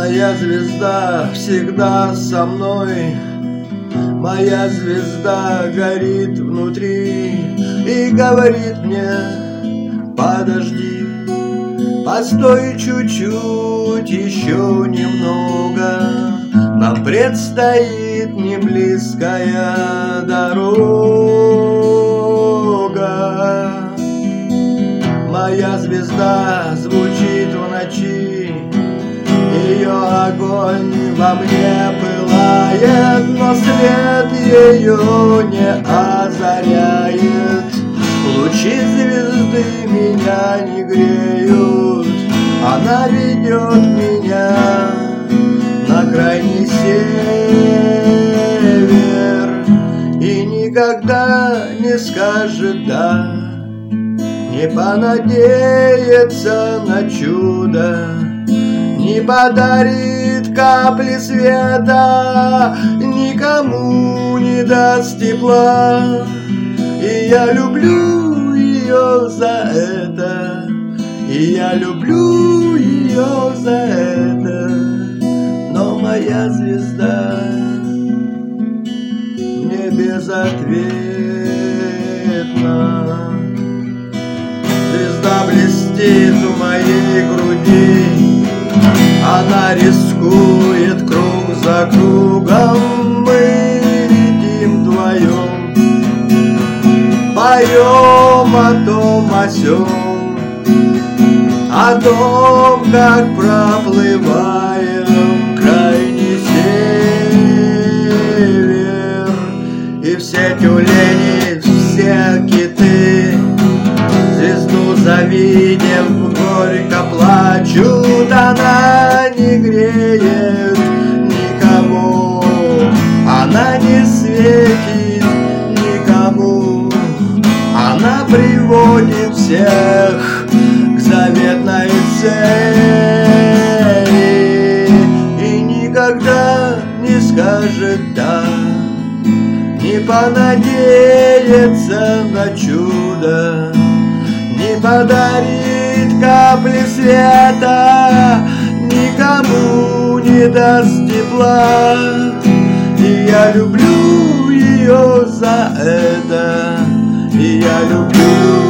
Моя звезда всегда со мной, моя звезда горит внутри и говорит мне: подожди, постой чуть-чуть, еще немного, нам предстоит неблизкая дорога. Моя звезда звучит в ночи, ее огонь во мне пылает, но свет ее не озаряет. Лучи звезды меня не греют, она ведет меня на крайний север и никогда не скажет «да», не понадеется на чудо, не подарит капли света, никому не даст тепла. И я люблю ее за это, и я люблю ее за это. Но моя звезда не безответна. Звезда блестит в моей груди, она рискует круг за кругом. Мы летим вдвоем, поем о том, о сём, о том, как проплываем крайний север. И все тюлени, все киты, звезду завидев, горько плачут. Она не греет никого, она не светит никому, она приводит всех к заветной цели и никогда не скажет «да», не понадеется на чудо, не подарит капли света, никому не даст тепла. И я люблю ее за это, и я люблю